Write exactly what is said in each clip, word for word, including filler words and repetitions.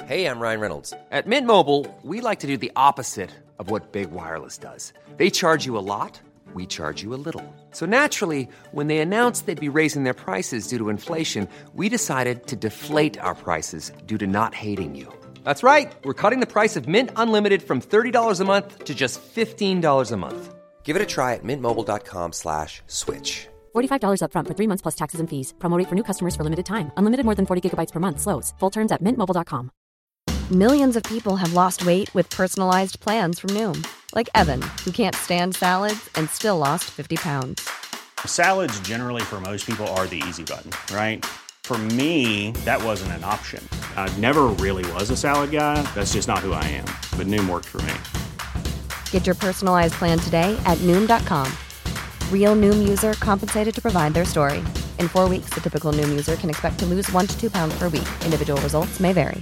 Hey, I'm Ryan Reynolds. At Mint Mobile, we like to do the opposite of what Big Wireless does. They charge you a lot, we charge you a little. So naturally, when they announced they'd be raising their prices due to inflation, we decided to deflate our prices due to not hating you. That's right. We're cutting the price of Mint Unlimited from thirty dollars a month to just fifteen dollars a month. Give it a try at mintmobile.com slash switch. forty-five dollars up front for three months plus taxes and fees. Promo rate for new customers for limited time. Unlimited more than forty gigabytes per month slows. Full terms at mint mobile dot com. Millions of people have lost weight with personalized plans from Noom. Like Evan, who can't stand salads and still lost fifty pounds. Salads generally for most people are the easy button, right? For me, that wasn't an option. I never really was a salad guy. That's just not who I am. But Noom worked for me. Get your personalized plan today at Noom dot com. Real Noom user compensated to provide their story. In four weeks, the typical Noom user can expect to lose one to two pounds per week. Individual results may vary.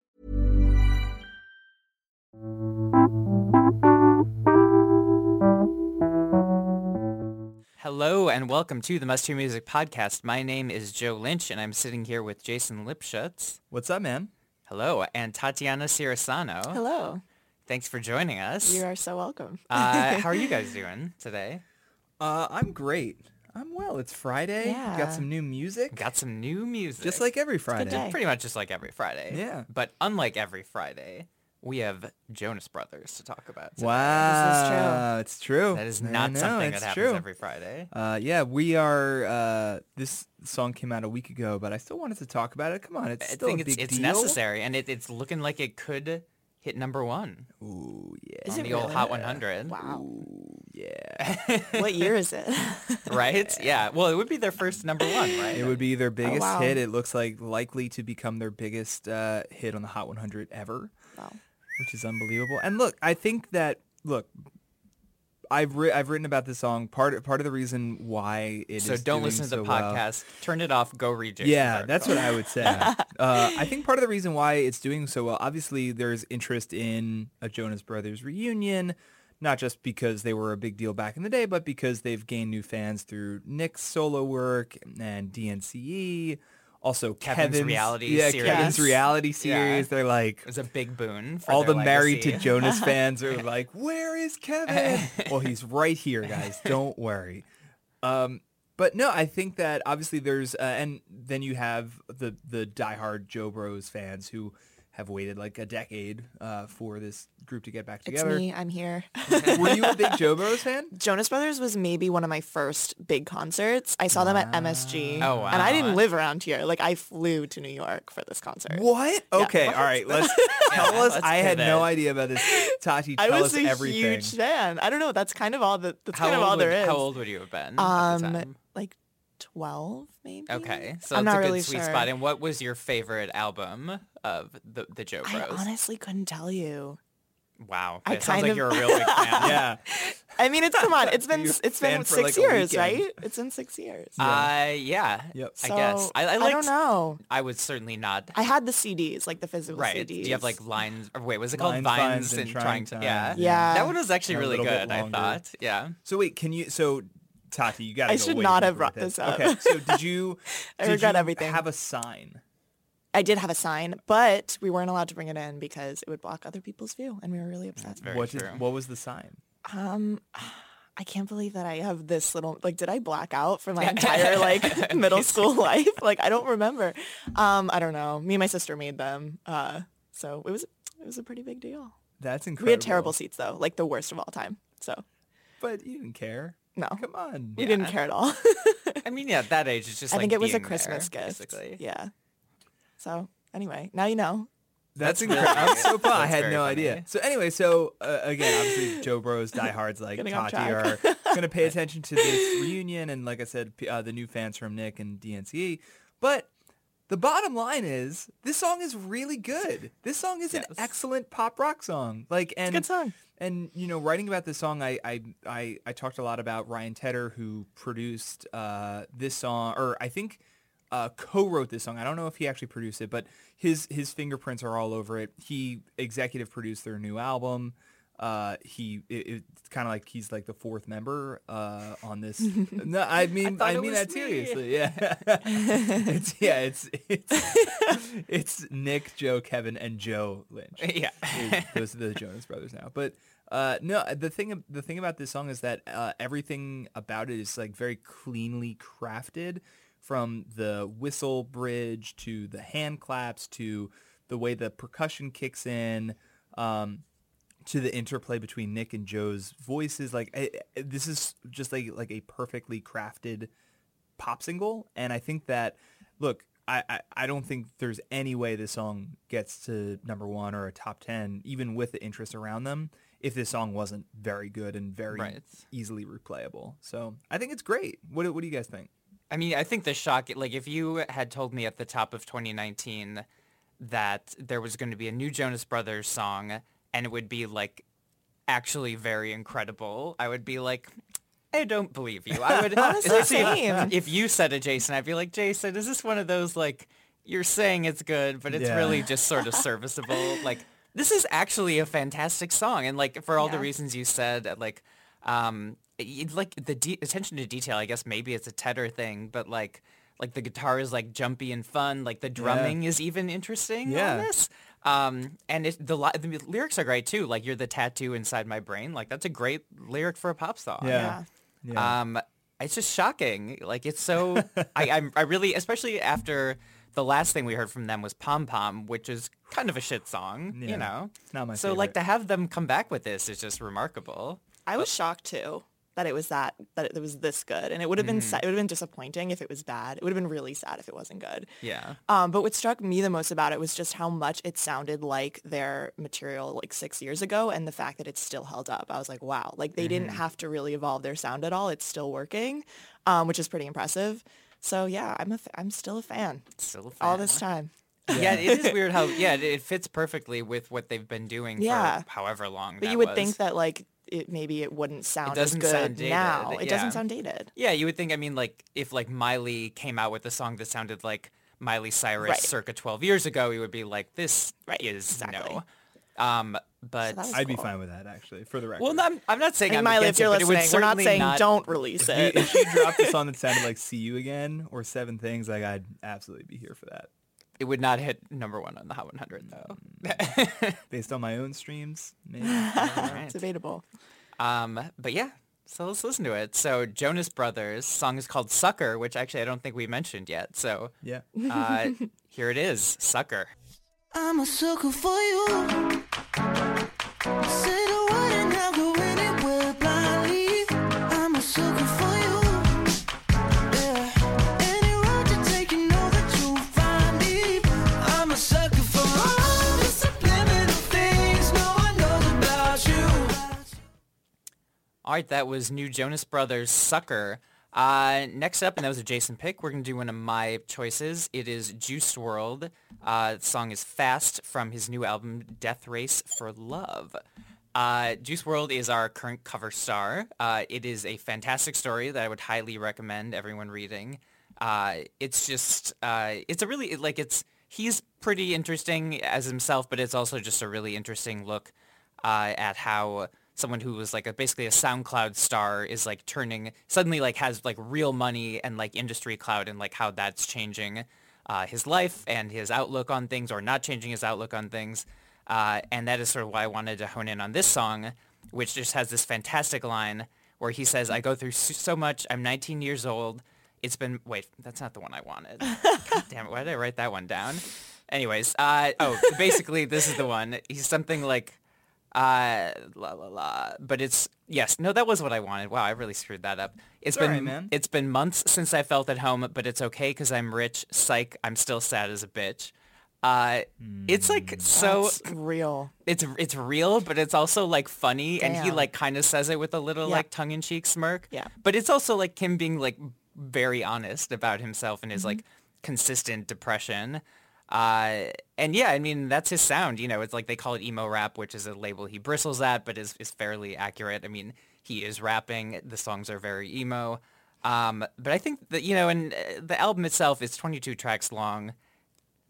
Hello and welcome to the Must Hear Music Podcast. My name is Joe Lynch and I'm sitting here with Jason Lipschutz. What's up, man? Hello, and Tatiana Cirasano. Hello. Thanks for joining us. You are so welcome. uh, how are you guys doing today? Uh, I'm great. I'm well. It's Friday. Yeah. Got some new music. Got some new music. Just like every Friday. day. Pretty much just like every Friday. Yeah. But unlike every Friday, we have Jonas Brothers to talk about today. Wow. This is It's true. That is I not know, something that it's happens true. every Friday. Uh, yeah, we are. Uh, this song came out a week ago, but I still wanted to talk about it. Come on, it's I still think a it's big it's deal. necessary, and it, it's looking like it could hit number one Ooh, yeah. Is on it the old really? Hot one hundred. Wow. Ooh, yeah. What year is it? Right? Yeah. Well, it would be their first number one, right? It would be their biggest wow. hit. It looks like likely to become their biggest uh, hit on the Hot one hundred ever. Wow. Which is unbelievable. And look, I think that look, I've ri- I've written about this song. Part part of the reason why it So is don't doing listen to the so well- podcast. Turn it off. Go read Jason's Yeah, article. that's what I would say. uh, I think part of the reason why it's doing so well, obviously, there's interest in a Jonas Brothers reunion, not just because they were a big deal back in the day, but because they've gained new fans through Nick's solo work and D N C E. Also, Kevin's Kevin's, reality yeah, series. Kevin's reality Yeah. series. They're like, It was a big boon for all their the Married to legacy. Jonas fans are like, where is Kevin? Well, he's right here, guys. Don't worry. Um, but no, I think that obviously there's, uh, and then you have the the diehard Joe Bros fans who have waited like a decade uh, for this group to get back It's together. me. I'm here. Were you a big Joe Bros fan? Jonas Brothers was maybe one of my first big concerts. I saw them at M S G. Oh, wow. And I didn't live around here. Like, I flew to New York for this concert. What? Okay, all right. Let's tell us. let's I had pivot. no idea about this. Tati, I tell was us a everything. huge fan. I don't know. That's kind of all that. That's How kind of old all would, there is. How old would you have been at the Um, time? like twelve, maybe. Okay, so I'm that's not a good really sweet sure. spot. And what was your favorite album of the the Joe I Bros? honestly couldn't tell you. Wow, I it sounds kind like of- you're a real big fan. Yeah. I mean, it's come on. It's been You're it's a fan been for, six like, a years, weekend. right? It's been six years. Uh, yeah. Yep. I So, guess. I, I, I liked, don't know. I was certainly not. I had the C Ds, like the physical Right. C Ds. Do you have like lines? Or wait, was it called Lines, Vines, Vines, and and Trying trying to? Time. Yeah. Yeah. That one was actually A really little bit good. I longer. thought. Yeah. So wait, can you? So Tati, you got. I go should way not deeper have brought with this up. Okay, so did you? I did regret you everything. Have a sign. I did have a sign, but we weren't allowed to bring it in because it would block other people's view, and we were really upset. That's very what true. did? What was the sign? Um, I can't believe that I have this little. Like, did I black out for my entire like middle school life? Like, I don't remember. Um, I don't know. Me and my sister made them. Uh, so it was it was a pretty big deal. That's incredible. We had terrible seats though, like the worst of all time. So But you didn't care. no, Come on. we didn't care at all. I mean, yeah, at that age, it's just I like think it was a being Christmas there, gift. basically. Yeah. So anyway, now you know. That's, That's incredible. really I'm so pumped. I That's had very no funny. idea. So anyway, so uh, again, obviously Joe Bros diehards like Getting off Tati are track. going to pay attention to this reunion, and like I said, p- uh, the new fans from Nick and D N C E. But the bottom line is, this song is really good. This song is an Yes. excellent pop rock song. Like, and a good song. And you know, writing about this song, I I I, I talked a lot about Ryan Tedder, who produced uh, this song, or I think uh, co-wrote this song. I don't know if he actually produced it, but his his fingerprints are all over it. He executive produced their new album. uh, he it, it's kind of like he's like the fourth member uh, on this. No, I mean I I, it mean was that me. seriously. Yeah, it's yeah, it's it's it's Nick, Joe, Kevin, and Joe Lynch. Yeah. Is- those are the Jonas Brothers now. But uh, no, the thing the thing about this song is that uh, everything about it is like very cleanly crafted, from the whistle bridge to the hand claps to the way the percussion kicks in. Um, to the interplay between Nick and Joe's voices. Like I, I- this is just like like a perfectly crafted pop single. And I think that, look, I, I, I don't think there's any way this song gets to number one or a top ten, even with the interest around them, if this song wasn't very good and very Right. easily replayable. So I think it's great. What, do- what do you guys think? I mean, I think the shock, like if you had told me at the top of twenty nineteen that there was going to be a new Jonas Brothers song and it would be like actually very incredible, I would be like, I don't believe you. I would Honestly, especially if- same. if you said it, Jason, I'd be like, Jason, is this one of those like you're saying it's good, but it's Yeah. really just sort of serviceable? Like this is actually a fantastic song, and like for all the Yeah. reasons you said, like um, it, like the de- attention to detail. I guess maybe it's a Tedder thing, but like like the guitar is like jumpy and fun. Like the drumming is even interesting Yeah. on this. Um, and it, the, li- the lyrics are great too. Like you're the tattoo inside my brain. Like that's a great lyric for a pop song. Yeah. Yeah. Um, it's just shocking. Like it's so. I I'm, I really, especially after the last thing we heard from them was Pom Pom, which is kind of a shit song. Yeah. You know. It's not my so like favorite. to have them come back with this is just remarkable. I was shocked too that it was that that it was this good, and it would have been sa- it would have been disappointing if it was bad. It would have been really sad if it wasn't good. Yeah. Um, but what struck me the most about it was just how much it sounded like their material like six years ago, and the fact that it still held up. I was like, wow, like they didn't have to really evolve their sound at all. It's still working, um, which is pretty impressive. So yeah, I'm a f- I'm still a fan Still a fan. all this time. Yeah, it is weird how yeah it, it fits perfectly with what they've been doing Yeah. for however long. But that you would was. think that like it maybe it wouldn't sound doesn't as good sound dated, now. It yeah. doesn't sound dated. Yeah, you would think. I mean, like if like Miley came out with a song that sounded like Miley Cyrus Right. circa twelve years ago, you would be like, this Right, is exactly. no. Um, but So that was I'd be cool. fine with that, actually, for the record. well, no, I'm, I'm not saying Hey, I'm Miley, against if you're it, but it would listening, we're not certainly saying not- don't release if, you, it. if you dropped a song that sounded like "See You Again" or Seven Things, like I'd absolutely be here for that. It would not hit number one on the Hot one hundred though. Based on my own streams, maybe. It's debatable. Um, but yeah, so let's listen to it. So Jonas Brothers song is called "Sucker," which actually I don't think we mentioned yet. So Yeah. uh, here it is, "Sucker." I'm a sucker for you. Say the word and I'll go anywhere blindly. I'm a sucker for you. Yeah. Any road you take, you know that you'll find me. I'm a sucker for all the subliminal things no one knows about you. All right, that was new Jonas Brothers, "Sucker." Uh, next up, and that was a Jason pick, we're going to do one of my choices. It is Juice world. Uh, the song is "Fast" from his new album, Death Race for Love. Uh, Juice world is our current cover star. Uh, it is a fantastic story that I would highly recommend everyone reading. Uh, it's just, uh, it's a really, like, it's, he's pretty interesting as himself, but it's also just a really interesting look uh, at how someone who was like a, basically a SoundCloud star is like turning, suddenly like has like real money and like industry clout, and like how that's changing uh, his life and his outlook on things, or not changing his outlook on things. Uh, and that is sort of why I wanted to hone in on this song, which just has this fantastic line where he says, "I go through so so much. I'm nineteen years old. It's been," wait, that's not the one I wanted. God damn it. Why did I write that one down? Anyways, uh, oh, basically this is the one. He's something like, uh, la la la. But it's, yes, no, that was what I wanted. Wow, I really screwed that up. It's It's all been, right, man. it's been months since I felt at home, but it's okay because I'm rich. Psych, I'm still sad as a bitch. Uh, it's like so, That's real. it's it's real, but it's also like funny, and he Damn. like kind of says it with a little Yeah. like tongue-in-cheek smirk. Yeah. But it's also like him being like very honest about himself and his Mm-hmm. like consistent depression. Uh, and yeah, I mean that's his sound. You know, it's like they call it emo rap, which is a label he bristles at, but is is fairly accurate. I mean, he is rapping. The songs are very emo. Um, but I think that, you know, and uh, the album itself is twenty-two tracks long.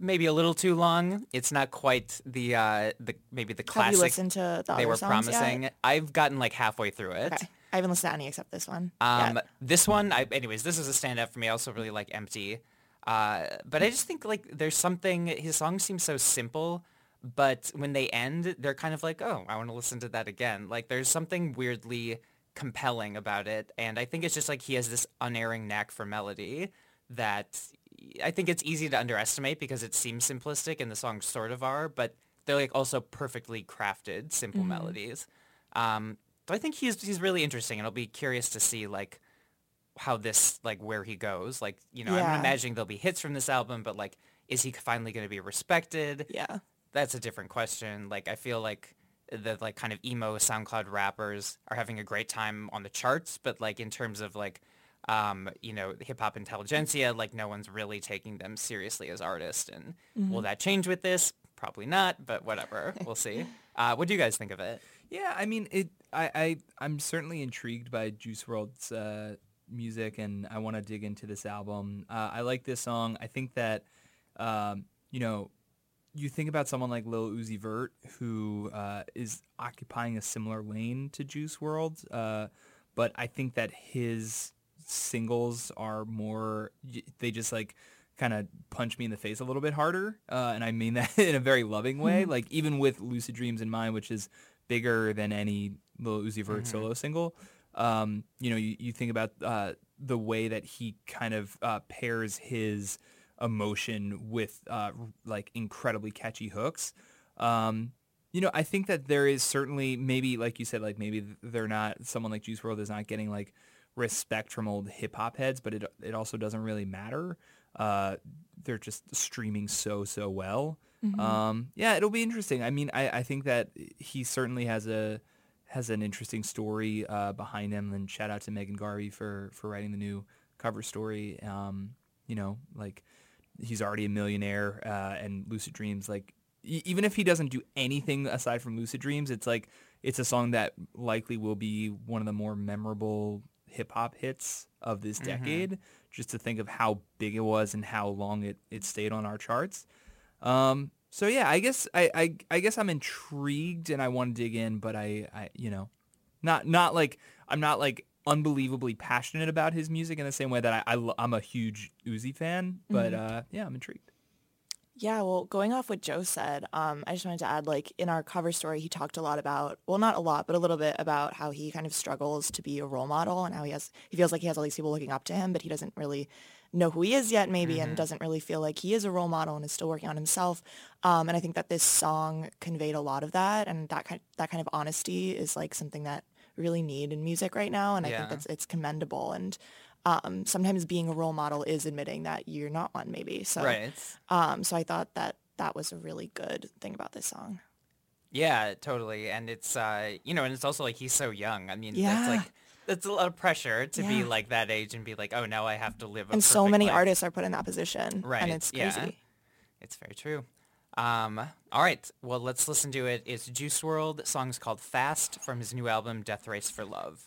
maybe a little too long. It's not quite the uh, the maybe the classic Have you listened to the they other were songs promising. yet? I've gotten like halfway through it. Okay. I haven't listened to any except this one. Um, yet. this one, I, anyways, this is a standout for me. I also really like Empty. Uh, but I just think like there's something, his songs seem so simple, but when they end, they're kind of like, oh, I want to listen to that again. Like there's something weirdly compelling about it. And I think it's just like he has this unerring knack for melody that I think it's easy to underestimate because it seems simplistic and the songs sort of are, but they're like also perfectly crafted, simple Mm-hmm. melodies. Um, so I think he's he's really interesting, and I'll be curious to see like how this, like where he goes. Like, you know, Yeah. I'm imagining there'll be hits from this album, but like, is he finally going to be respected? Yeah. That's a different question. Like, I feel like the like kind of emo SoundCloud rappers are having a great time on the charts, but like in terms of like, um, you know, hip hop intelligentsia, like no one's really taking them seriously as artists. And will that change with this? Probably not, but whatever. We'll see. Uh, what do you guys think of it? Yeah, I mean, it. I, I I'm certainly intrigued by Juice world's uh, music, and I want to dig into this album. Uh, I like this song. I think that, um, you know, you think about someone like Lil Uzi Vert, who uh, is occupying a similar lane to Juice world, uh, but I think that his singles are more. They just like kind of punch me in the face a little bit harder, uh, and I mean that in a very loving way. Like even with Lucid Dreams in mind, which is bigger than any Lil Uzi Vert Mm-hmm. solo single. Um, you know, you, you think about uh, the way that he kind of uh, pairs his emotion with uh, like incredibly catchy hooks. Um, you know, I think that there is certainly maybe, like you said, like maybe they're not, someone like Juice world is not getting like respect from old hip hop heads, but it it also doesn't really matter. Uh, they're just streaming so, so well. Um, yeah, it'll be interesting. I mean, I, I think that he certainly has a has an interesting story uh, behind him. And shout out to Megan Garvey for, for writing the new cover story. Um, you know, like he's already a millionaire, uh, and Lucid Dreams, like e- even if he doesn't do anything aside from Lucid Dreams, it's like it's a song that likely will be one of the more memorable hip hop hits of this decade. Just to think of how big it was and how long it, it stayed on our charts. Um, so yeah, I guess I, I, I guess I'm intrigued and I want to dig in, but I, I, you know, not, not like, I'm not like unbelievably passionate about his music in the same way that I, I lo- I'm a huge Uzi fan, but, uh, yeah, I'm intrigued. Yeah, well, going off what Joe said, um, I just wanted to add, like, in our cover story, he talked a lot about, well, not a lot, but a little bit about how he kind of struggles to be a role model and how he has, he feels like he has all these people looking up to him, but he doesn't really know who he is yet, maybe, and doesn't really feel like he is a role model and is still working on himself. Um, and I think that this song conveyed a lot of that, and that kind, that kind of honesty is, like, something that we really need in music right now, and I Yeah. think that's, it's commendable, and um, sometimes being a role model is admitting that you're not one, maybe. So, Right. um, so I thought that that was a really good thing about this song. Yeah, totally. And it's, uh, you know, and it's also like he's so young. I mean, Yeah. that's like, that's a lot of pressure to be Yeah. like that age and be like, oh, now I have to live a And so perfect many life. artists are put in that position. Right. And it's crazy. Yeah. It's very true. Um, all right. Well, let's listen to it. It's Juice world. The song's called Fast from his new album, Death Race for Love.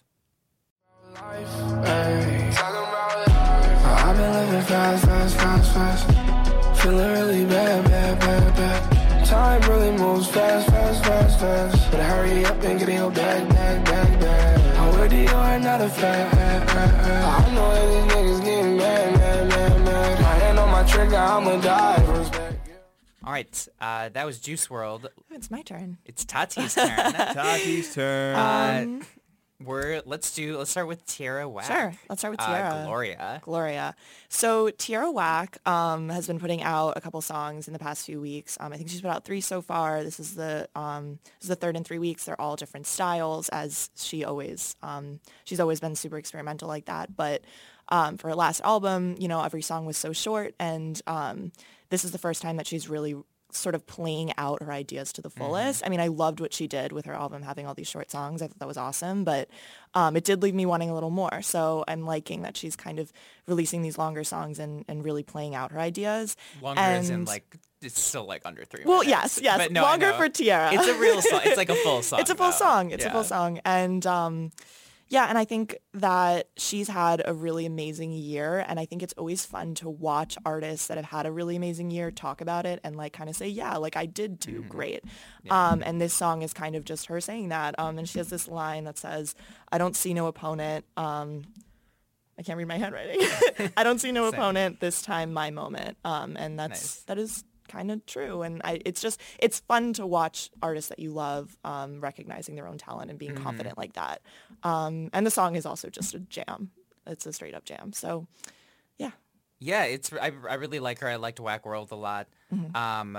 I've been living fast, fast, fast, fast. Feeling really bad, bad, bad, bad. Time really moves fast, fast, fast, fast. Better hurry up and get in your bag, bag, bag, bag. I'm with you, another fact. I know that these niggas getting mad, mad, mad, mad. My hand on my trigger, I'ma die. Respect. All right. Uh, that was Juice world. It's my turn. It's Tati's turn. Tati's turn. uh, we're, let's do, let's start with Tierra Whack. Sure. Let's start with Tierra. Uh, Gloria. Gloria. So Tierra Whack um, has been putting out a couple songs in the past few weeks. Um, I think she's put out three so far. This is the um, this is the third in three weeks. They're all different styles, as she always um, she's always been super experimental like that. But um, for her last album, you know, every song was so short, and um, this is the first time that she's really sort of playing out her ideas to the fullest. I mean, I loved what she did with her album, having all these short songs. I thought that was awesome, but um, it did leave me wanting a little more. So I'm liking that she's kind of releasing these longer songs and, and really playing out her ideas. Longer as in And- like, it's still like under three Well, minutes. yes, yes. But no, I Longer know. for Tierra. It's a real song. It's like a full song. It's a full though. song. It's a Yeah. full song. And um, Yeah, and I think that she's had a really amazing year, and I think it's always fun to watch artists that have had a really amazing year talk about it and like kind of say, yeah, like I did do mm-hmm. great. Yeah. Um, and this song is kind of just her saying that. Um, and she has this line that says, I don't see no opponent. Um, I can't read my handwriting. I don't see no opponent this time, my moment. Um, and that's nice. That is kind of true. And I, it's just, it's fun to watch artists that you love um, recognizing their own talent and being mm-hmm. confident like that. Um, and the song is also just a jam. It's a straight up jam. So, yeah. Yeah, it's. I, I really like her. I liked Whack World a lot. Mm-hmm. Um,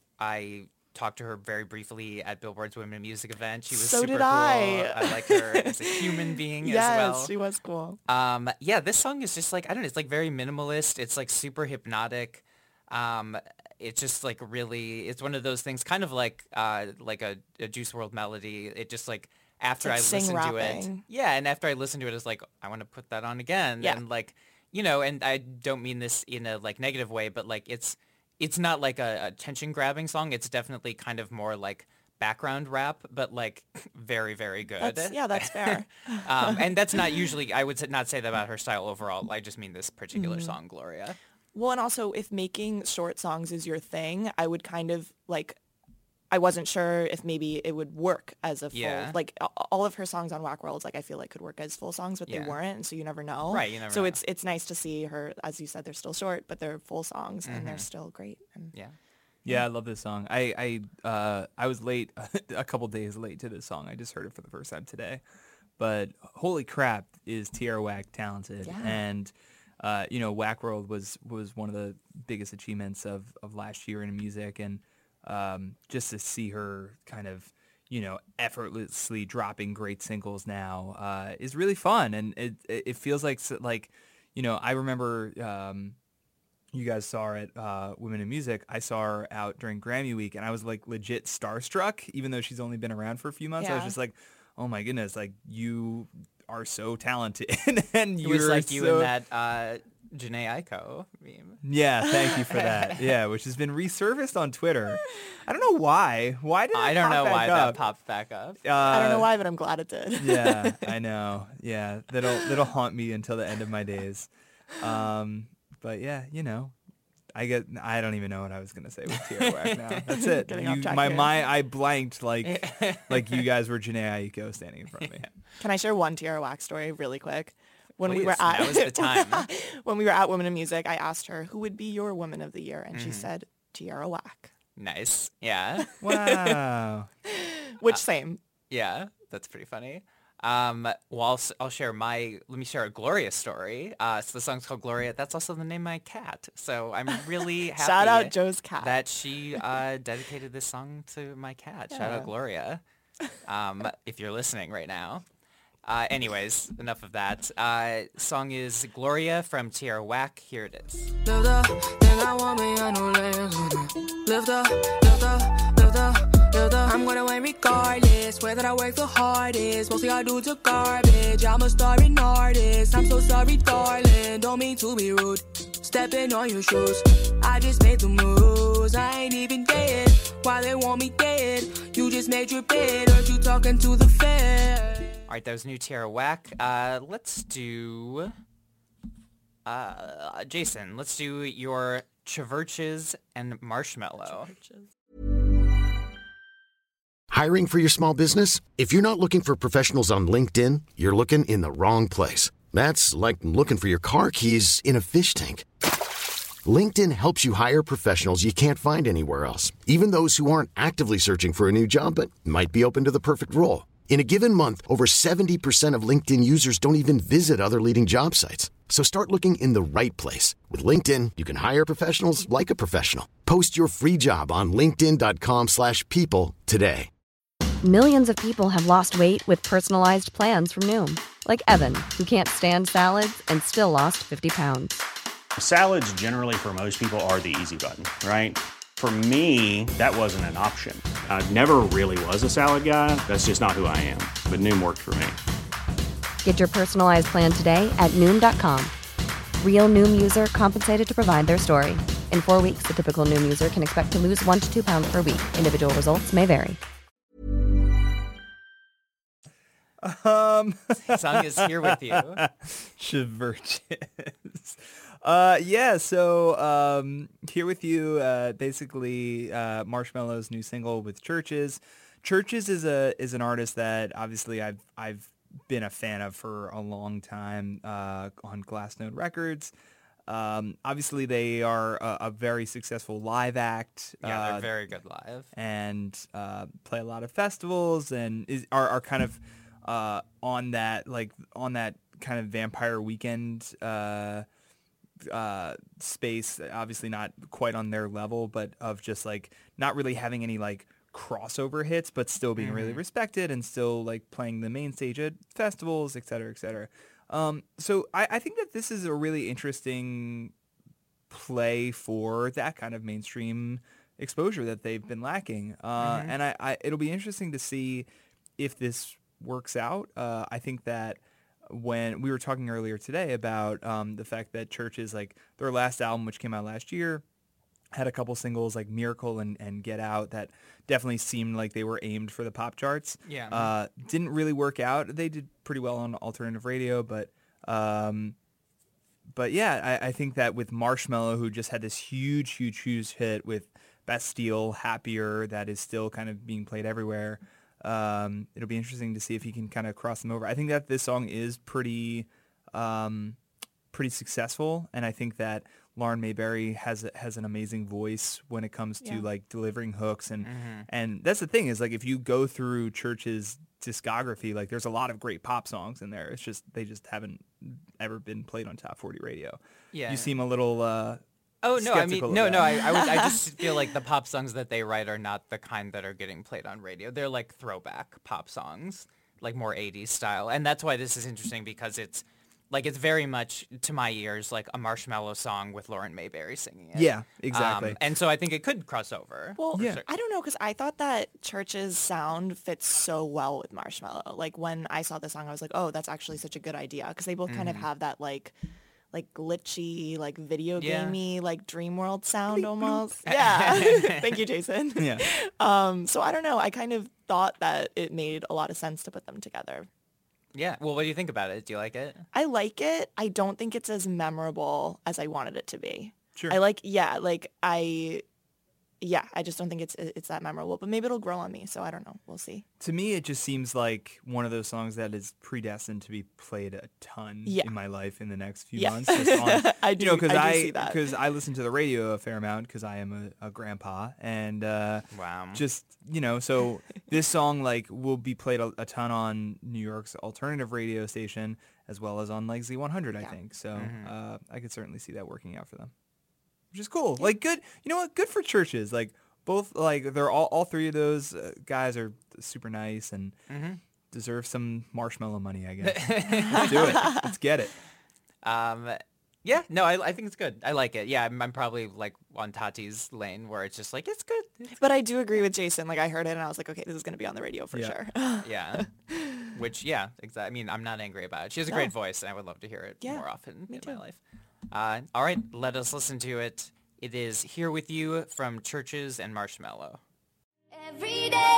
I talked to her very briefly at Billboard's Women in Music event. She was so super did cool. I. I like her as a human being yes, as well. Yes, she was cool. Um, yeah, this song is just like, I don't know, it's like very minimalist. It's like super hypnotic. Um, it's just like really, it's one of those things, kind of like uh, like a, a Juice world melody. It just like, after like I listened rapping. to it, yeah, and after I listened to it, it's like, I want to put that on again. Yeah. And like, you know, and I don't mean this in a like negative way, but like it's, it's not like a, a tension grabbing song. It's definitely kind of more like background rap, but like very, very good. That's, yeah, that's fair. um, and that's not usually, I would not say that about her style overall. I just mean this particular mm-hmm. song, Gloria. Well, and also if making short songs is your thing, I would kind of like, I wasn't sure if maybe it would work as a full, yeah. like all of her songs on Whack Worlds, like I feel like could work as full songs, but yeah. they weren't. And so you never know. Right. You never so know. it's, it's nice to see her, as you said, they're still short, but they're full songs mm-hmm. and they're still great. And yeah. Yeah, I love this song. I I uh, I was late, a couple days late to this song. I just heard it for the first time today. But holy crap, is Tierra Whack talented. Yeah. And, uh, you know, Whack World was, was one of the biggest achievements of, of last year in music. And um, just to see her kind of, you know, effortlessly dropping great singles now uh, is really fun. And it it feels like, like you know, I remember... Um, you guys saw her at uh, Women in Music. I saw her out during Grammy Week, and I was like legit starstruck, even though she's only been around for a few months. Yeah. I was just like, oh my goodness, like you are so talented. and it you're was like so... you in that uh, Jhené Aiko meme. Yeah, thank you for that. Yeah, which has been resurfaced on Twitter. I don't know why. Why did it I don't pop know back why up? that popped back up. Uh, I don't know why, but I'm glad it did. yeah, I know. Yeah, that'll that'll haunt me until the end of my days. Um, but yeah, you know. I get. I don't even know what I was gonna say with Tierra Whack now. That's it. Getting You, off track my here. mind, I blanked like like you guys were Jhené Aiko standing in front of me. Can I share one Tierra Whack story really quick? When we Please, were at now is the time. when we were at Women in Music, I asked her who would be your Woman of the Year, and Mm-hmm. she said Tierra Whack. Nice. Yeah. Wow. Which same. Yeah. That's pretty funny. Um, well, I'll, s- I'll share my, let me share a Gloria story. Uh, so the song's called Gloria. That's also the name of my cat. So I'm really happy Shout out Joe's cat. that she uh, dedicated this song to my cat. Shout Yeah. out Gloria. Um, if you're listening right now. Uh, anyways, enough of that. Uh, song is Gloria from Tierra Whack. Here it is. Lift up, think I want me, I know layers on it. Lift up, lift up, lift up, lift up. I'm gonna win regardless, whether I work the hardest. Mostly I do to garbage, I'm a starving artist. I'm so sorry, darling, don't mean to be rude. Stepping on your shoes, I just made the moves. I ain't even dead, why they want me dead? You just made your bed, heard you talking to the Fed. All right, that was new Tierra Whack. Uh, let's do... Uh, Jason, let's do your Chvrches and Marshmallow. Hiring for your small business? If you're not looking for professionals on LinkedIn, you're looking in the wrong place. That's like looking for your car keys in a fish tank. LinkedIn helps you hire professionals you can't find anywhere else, even those who aren't actively searching for a new job but might be open to the perfect role. In a given month, over seventy percent of LinkedIn users don't even visit other leading job sites. So start looking in the right place. With LinkedIn, you can hire professionals like a professional. Post your free job on linkedin dot com slash people today. Millions of people have lost weight with personalized plans from Noom. Like Evan, who can't stand salads and still lost fifty pounds. Salads generally for most people are the easy button, right? For me, that wasn't an option. I never really was a salad guy. That's just not who I am. But Noom worked for me. Get your personalized plan today at Noom dot com. Real Noom user compensated to provide their story. In four weeks, the typical Noom user can expect to lose one to two pounds per week. Individual results may vary. Um, The song is Here With You. Churches. Uh, yeah, so um, Here With You, uh, basically uh, Marshmello's new single with Churches. Churches is a is an artist that obviously I've I've been a fan of for a long time uh, on Glassnode Records. Um, obviously, they are a, a very successful live act. Yeah, uh, they're very good live. and uh, play a lot of festivals and is, are are kind of uh, on that like on that kind of Vampire Weekend uh, uh, space. Obviously, not quite on their level, but of just like not really having any like crossover hits, but still being mm-hmm. really respected and still like playing the main stage at festivals, et cetera, et cetera. Um, so I, I think that this is a really interesting play for that kind of mainstream exposure that they've been lacking. Uh, mm-hmm. And I, I, it'll be interesting to see if this works out. Uh, I think that when we were talking earlier today about um, the fact that Churches, like their last album, which came out last year, had a couple singles like Miracle and, and Get Out that definitely seemed like they were aimed for the pop charts. Yeah. Uh, didn't really work out. They did pretty well on alternative radio, but um, but yeah, I, I think that with Marshmello, who just had this huge, huge, huge hit with Bastille, Happier, that is still kind of being played everywhere. Um, it'll be interesting to see if he can kind of cross them over. I think that this song is pretty um, pretty successful, and I think that Lauren Mayberry has has an amazing voice when it comes to yeah. like delivering hooks and mm-hmm. and that's the thing is like if you go through Church's discography, like there's a lot of great pop songs in there. It's just they just haven't ever been played on Top forty radio. Yeah, you seem a little. Uh, oh no, I mean no, no. I I, would, I just feel like the pop songs that they write are not the kind that are getting played on radio. They're like throwback pop songs, like more eighties style, and that's why this is interesting because it's. Like, it's very much, to my ears, like a Marshmello song with Lauren Mayberry singing it. Yeah, exactly. Um, and so I think it could cross over. Well, yeah. I don't know, because I thought that Church's sound fits so well with Marshmello. Like, when I saw the song, I was like, oh, that's actually such a good idea. Because they both mm-hmm. kind of have that, like, like glitchy, like video yeah. gamey, like dream world sound almost. Yeah. Thank you, Jason. Yeah. Um, so I don't know. I kind of thought that it made a lot of sense to put them together. Yeah. Well, what do you think about it? Do you like it? I like it. I don't think it's as memorable as I wanted it to be. Sure. I like, yeah, like I, yeah, I just don't think it's it's that memorable. But maybe it'll grow on me. So I don't know. We'll see. To me, it just seems like one of those songs that is predestined to be played a ton yeah. in my life in the next few yeah. months. Just on, I do. You know, because I, I that. because I listen to the radio a fair amount because I am a, a grandpa and uh, wow. Just you know, so this song like will be played a, a ton on New York's alternative radio station as well as on like Z one hundred. Yeah. I think so. Mm-hmm. Uh, I could certainly see that working out for them, which is cool. Yeah. Like good. You know what? Good for Churches. Like. Both like they're all all three of those uh, guys are super nice and mm-hmm. deserve some Marshmello money, I guess. Let's do it. Let's get it. Um, yeah, no, I, I think it's good. I like it. Yeah, I'm, I'm probably like on Tati's lane where it's just like it's good. It's but I do agree with Jason. Like I heard it and I was like, okay, this is gonna be on the radio for yeah. sure. yeah. Which yeah, exactly. I mean, I'm not angry about it. She has a no. great voice, and I would love to hear it yeah, more often in too. my life. Uh, all right, let us listen to it. It is Here With You from Churches and Marshmello. Every day,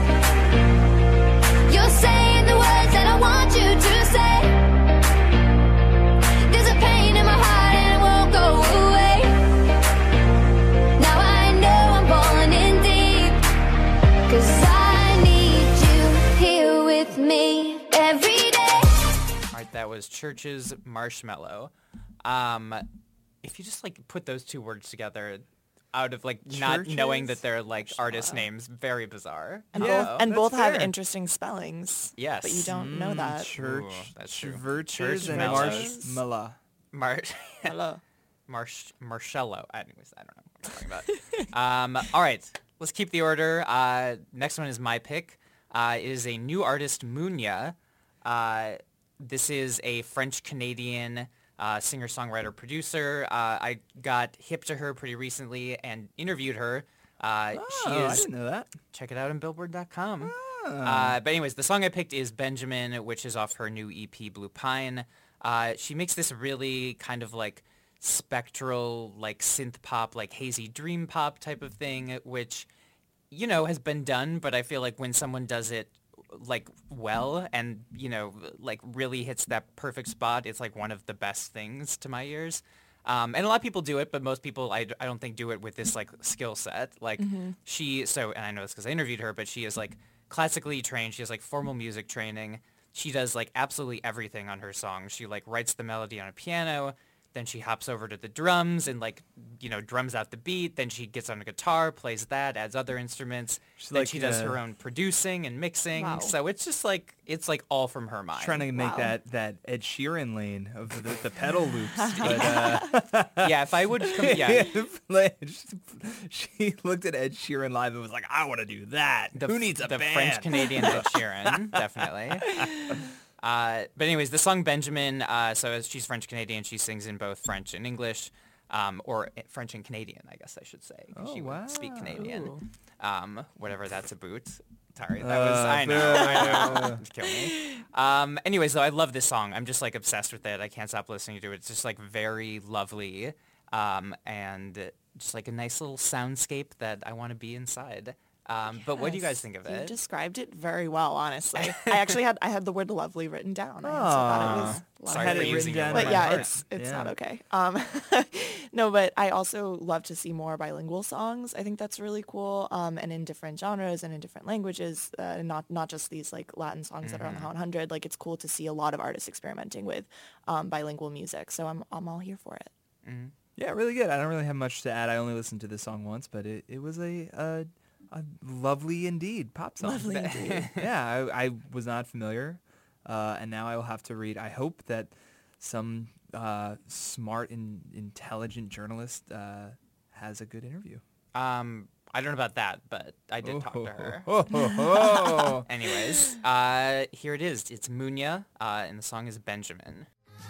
you're saying the words that I want you to say. There's a pain in my heart and it won't go away. Now I know I'm falling in deep, 'cause I need you here with me every day. All right, that was Churches Marshmello. Um... If you just like put those two words together, out of like Churches? Not knowing that they're like artist names, very bizarre. And yeah, both, and both have fair. interesting spellings. Yes, but you don't mm, know that. Church, Ooh, that's true. Churches and Marshmello. Mar- Hello. Marsh Marshello. Anyways, I don't know what I'm talking about. um, all right, let's keep the order. Uh, next one is my pick. Uh, it is a new artist, Munya. Uh, this is a French-Canadian Uh, singer, songwriter, producer. Uh, I got hip to her pretty recently and interviewed her. Uh, oh, she is, I didn't know that. Check it out on billboard dot com. Oh. Uh, but anyways, the song I picked is Benjamin, which is off her new E P, Blue Pine. Uh, she makes this really kind of like spectral, like synth pop, like hazy dream pop type of thing, which, you know, has been done. But I feel like when someone does it like well and, you know, like really hits that perfect spot, it's like one of the best things to my ears. Um, and a lot of people do it, but most people, I, I don't think, do it with this like skill set. Like Mm-hmm. she, so, and I know this because I interviewed her, but she is like classically trained. She has like formal music training. She does like absolutely everything on her songs. She like writes the melody on a piano. Then she hops over to the drums and like, you know, drums out the beat. Then she gets on a guitar, plays that, adds other instruments. She's then like, she does uh, her own producing and mixing. Wow. So it's just like, it's like all from her mind. Trying to make Wow. that, that Ed Sheeran lane of the, the pedal loops. But, uh, Yeah, if I would, come, yeah, like, she looked at Ed Sheeran live and was like, I want to do that. the, Who needs a the band? French Canadian Ed Sheeran, definitely. Uh, but anyways, the song Benjamin, uh, so as she's French Canadian, she sings in both French and English, um, or French and Canadian, I guess I should say. 'Cause Oh, she would speak wow. Canadian, um, whatever that's a boot. Sorry, that was, Uh, I know, I know, boo. kill me. Um, anyways, though, I love this song. I'm just like obsessed with it. I can't stop listening to it. It's just like very lovely, um, and just like a nice little soundscape that I want to be inside. Um, But what do you guys Yes, think of You it? described it very well, honestly. I actually had I had the word lovely written down. I also thought it was Sorry I had for it using written your down in but my yeah, heart. it's it's Yeah. not okay. Um, no, but I also love to see more bilingual songs. I think that's really cool. Um, and in different genres and in different languages, uh, and not not just these like Latin songs that are on the Hot one hundred. Like it's cool to see a lot of artists experimenting with um, bilingual music. So I'm I'm all here for it. Yeah, really good. I don't really have much to add. I only listened to this song once, but it, it was a, a a lovely indeed pop song. Lovely indeed. Yeah, I, I was not familiar, uh, and now I will have to read. I hope that some uh, smart and intelligent journalist uh, has a good interview. Um, I don't know about that, but I did talk to her. Oh, oh, oh. Anyways, uh, here it is. It's Munya, uh, and the song is Benjamin.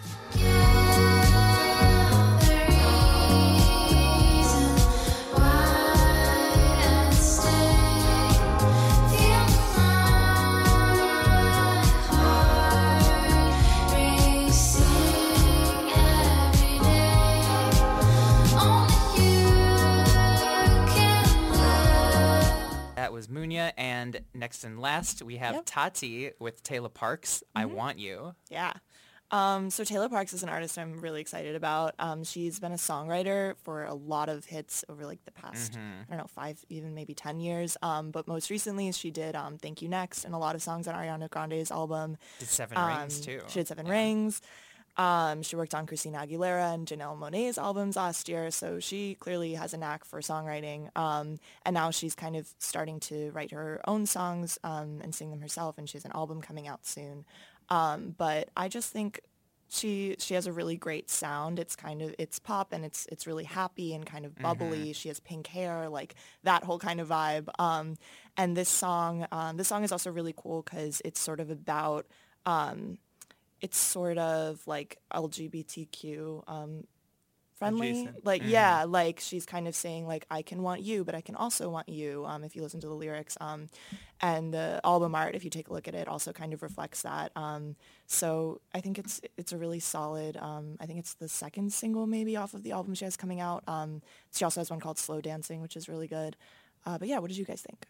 That was Munya, and next and last we have Yep. Tati with Taylor Parks. I Want You. Yeah. Um, so Taylor Parks is an artist I'm really excited about. Um, she's been a songwriter for a lot of hits over like the past, I don't know, five, even maybe ten years. Um, but most recently she did um, Thank You Next and a lot of songs on Ariana Grande's album. Did Seven Um, Rings too. She did Seven Rings. Um, she worked on Christina Aguilera and Janelle Monáe's albums last year, so she clearly has a knack for songwriting. Um, and now she's kind of starting to write her own songs um, and sing them herself, and she has an album coming out soon. Um, but I just think she she has a really great sound. It's kind of it's pop and it's it's really happy and kind of bubbly. She has pink hair, like that whole kind of vibe. Um, and this song um, this song is also really cool because it's sort of about um, it's sort of like L G B T Q um, friendly. Adjacent. Like, yeah, like she's kind of saying like, I can want you, but I can also want you, um, if you listen to the lyrics. Um, and the album art, if you take a look at it, also kind of reflects that. Um, so I think it's it's a really solid, um, I think it's the second single maybe off of the album she has coming out. Um, she also has one called Slow Dancing, which is really good. Uh, but yeah, what did you guys think?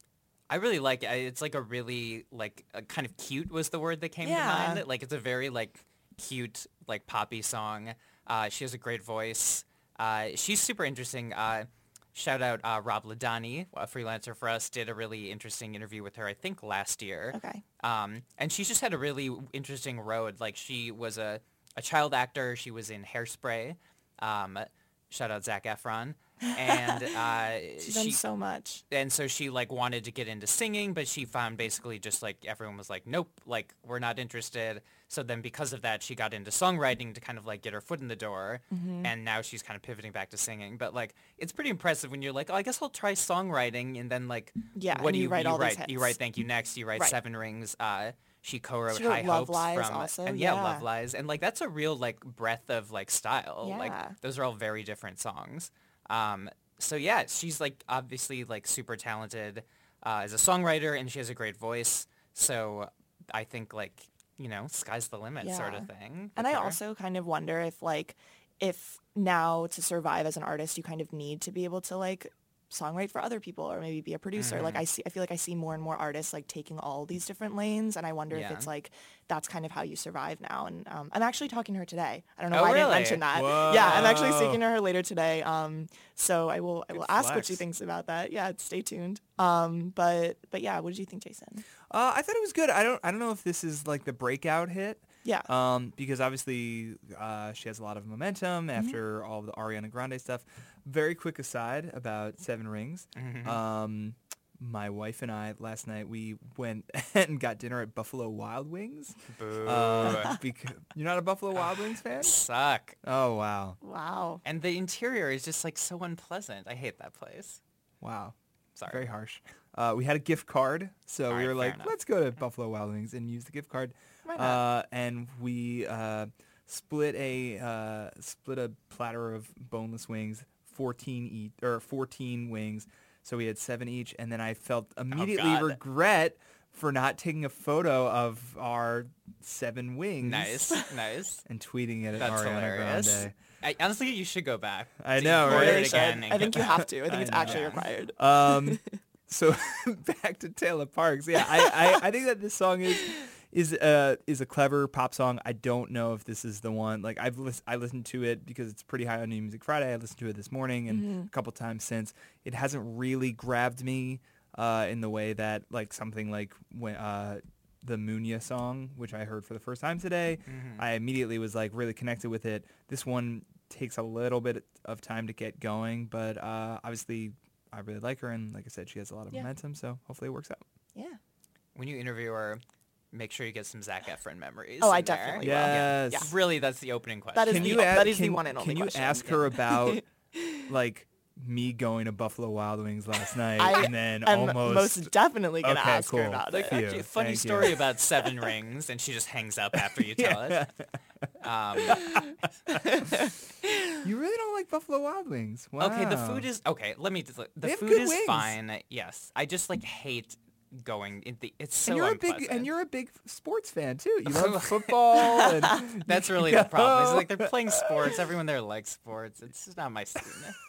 I really like it. It's like a really like a kind of cute was the word that came Yeah. to mind. Like it's a very like cute like poppy song. Uh, she has a great voice. Uh, she's super interesting. Uh, shout out uh, Rob Ladani, a freelancer for us, did a really interesting interview with her I think last year. Okay. Um, and she's just had a really interesting road. Like she was a, a child actor. She was in Hairspray. Um, shout out Zac Efron. And uh, She's done she so much. and so she like wanted to get into singing, but she found basically just like everyone was like, nope, like we're not interested. So then because of that, she got into songwriting to kind of like get her foot in the door. And now she's kind of pivoting back to singing. But like, it's pretty impressive when you're like, oh, I guess I'll try songwriting. And then like, Yeah, what and do you you, write you all these write? You hits. write Thank You Next. You write Right. Seven Rings. Uh, she co-wrote She wrote High Love Hopes Lies from, also, and yeah, yeah. Love Lies. And like, that's a real like breadth of like style. Yeah. Like those are all very different songs. Um, so yeah, she's like obviously like super talented uh, as a songwriter, and she has a great voice. So I think like, you know, sky's the limit sort of Yeah. thing. And with I her. also kind of wonder if like if now to survive as an artist you kind of need to be able to like songwrite for other people or maybe be a producer. Mm-hmm. Like I see, I feel like I see more and more artists like taking all these different lanes, and I wonder Yeah. if it's like that's kind of how you survive now. And um, I'm actually talking to her today. I don't know Oh, why I really? didn't mention that. Yeah, I'm actually speaking to her later today. Um, so I will I will ask what she flex. thinks about that. Yeah, stay tuned. Um, but but yeah, what did you think, Jason? Uh, I thought it was good. I don't I don't know if this is like the breakout hit. Yeah. Um, because obviously uh, she has a lot of momentum Mm-hmm. after all the Ariana Grande stuff. Very quick aside about Seven Rings. Mm-hmm. Um, my wife and I last night we went and got dinner at Buffalo Wild Wings. Boo. Uh, because you're not a Buffalo Wild Wings fan? Suck. Oh wow, Wow. And the interior is just like so unpleasant. I hate that place. wow. Sorry. Very harsh. Uh, we had a gift card, so All we right, were fair like, enough. let's go to Buffalo Wild Wings and use the gift card. Why not? Uh, and we uh, split a uh, split a platter of boneless wings, fourteen each or fourteen wings. So we had seven each, and then I felt immediately God. regret for not taking a photo of our seven wings. Nice, nice. And tweeting it at That's Ariana hilarious. Grande. I, honestly, you should go back. I to know, order right? it Really should. again and I think get you back. have to. I think it's I know. actually required. Um, so back to Taylor Parks. Yeah, I, I, I think that this song is is uh is a clever pop song. I don't know if this is the one. Like I've lis- I listened to it because it's pretty high on New Music Friday. I listened to it this morning and Mm-hmm. a couple times since. It hasn't really grabbed me uh, in the way that like something like when uh, the Munya song, which I heard for the first time today. Mm-hmm. I immediately was like really connected with it. This one takes a little bit of time to get going, but uh, obviously I really like her, and like I said, she has a lot of Yeah. momentum, so hopefully it works out. Yeah. When you interview her, make sure you get some Zac Efron memories. Oh, I in there. definitely will. Yes. Yeah. Really, that's the opening question. That is Can the- you ask, that is the can, one and only Can you question. ask her about like me going to Buffalo Wild Wings last night I and then am almost most definitely gonna Okay, ask cool. her about Like, it. Phew, Actually, a funny thank you. story about Seven Rings, and she just hangs up after you tell it. Um, You really don't like Buffalo Wild Wings? Wow. Okay, the food is okay. Let me just the They have food good is wings. fine. Yes, I just like hate going. In the, it's so and you're a unpleasant. big and you're a big sports fan too. You love football. And That's really the problem. It's like they're playing sports. Everyone there likes sports. It's just not my scene.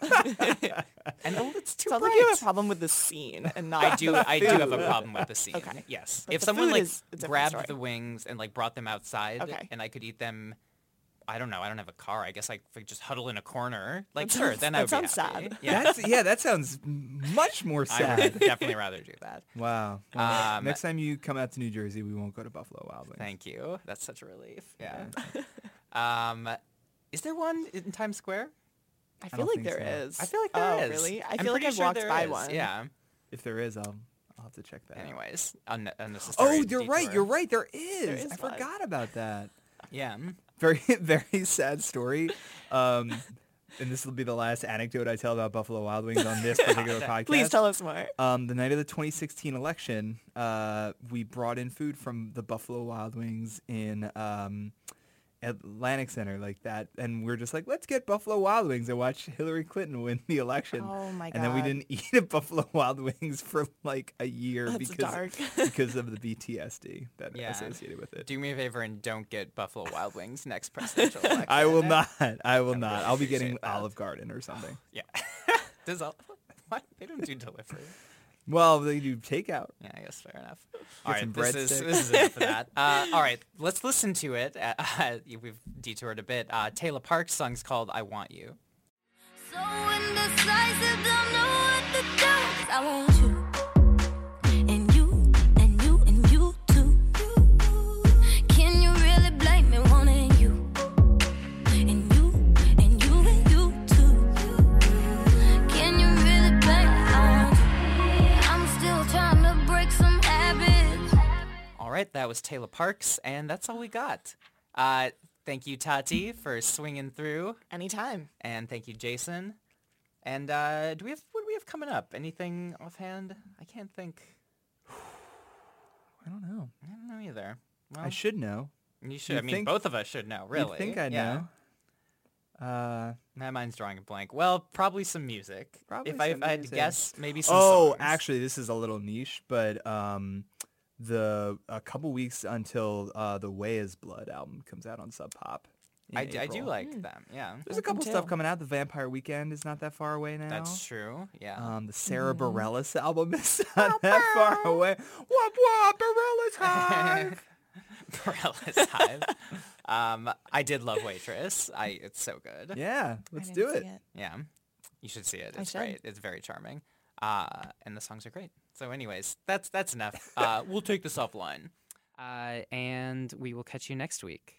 And oh, it's too Sounds bright. like you have a problem with the scene and not. I do. I do have a problem with the scene. Okay. Yes. But if the someone food like is a different grabbed story. the wings and like brought them outside, Okay. and I could eat them. I don't know. I don't have a car. I guess I could just huddle in a corner. Like That sure, sounds- then I that would be sounds happy. sad. Yeah. That's, yeah, that sounds much more I sad. would definitely rather do that. Wow. Well, Um, next time you come out to New Jersey, we won't go to Buffalo Wild Wings. Thank you. That's such a relief. Yeah. um, is there one in Times Square? I don't feel like think there so. is. I feel like there oh, is. really? I I'm feel like pretty I've sure walked there by is. one. Yeah. If there is, I'll I'll have to check that out. Anyways, un- unnecessary. Oh, you're right. detour. You're right. There is. There is I one. forgot about that. Yeah. mm. Very, very sad story. Um, and this will be the last anecdote I tell about Buffalo Wild Wings on this particular podcast. Please tell us more. Um, the night of the twenty sixteen election, uh, we brought in food from the Buffalo Wild Wings in um, Atlantic Center, like that, and we are just like, let's get Buffalo Wild Wings and watch Hillary Clinton win the election. Oh my And then we God. didn't eat at Buffalo Wild Wings for like a year That's because dark. because of the P T S D that Yeah. associated with it. Do me a favor and don't get Buffalo Wild Wings next presidential election. I will not. I will not. really I'll be getting appreciate that. Olive Garden or something. Yeah. Does all, what? They don't do delivery. Well, they do takeout. Yeah, I guess fair enough. All right, some this is, breadsticks. this is enough of that. Uh, all right, let's listen to it. Uh, we've detoured a bit. Uh, Taylor Parks' song's called "I Want You." So indecisive, don't know what to do. 'Cause I want you, and you, and you, and you too. Can you really blame me wanting you? And you, and you, and you too. Can you really blame me? I want you. I'm still trying to break some habits. All right, that was Taylor Parks, and that's all we got. Uh, thank you, Tati, for swinging through, Anytime. and thank you, Jason. And uh, do we have what do we have coming up? Anything offhand? I can't think. I don't know. I don't know either. Well, I should know. You should. you'd I mean, think- both of us should know. Really. You'd think I Yeah. know. Uh, My mind's drawing a blank. Well, probably some music. Probably if I, some if I had to music. guess, maybe some oh, songs. actually, this is a little niche, but um, the a couple weeks until uh, the Way Is Blood album comes out on Sub Pop. in I, d- I do April. like them. Yeah. There's a couple stuff coming out. The Vampire Weekend is not that far away now. That's true. Yeah. Um, the Sarah Bareilles album is not that far away. Whoop whoop, Bareilles Hive. Bareilles Hive. um, I did love Waitress. I it's so good. Yeah, let's do it. it. Yeah. You should see it. I It's should. great. It's very charming. Uh, and the songs are great. So anyways, that's that's enough. Uh, we'll take this offline. Uh, and we will catch you next week.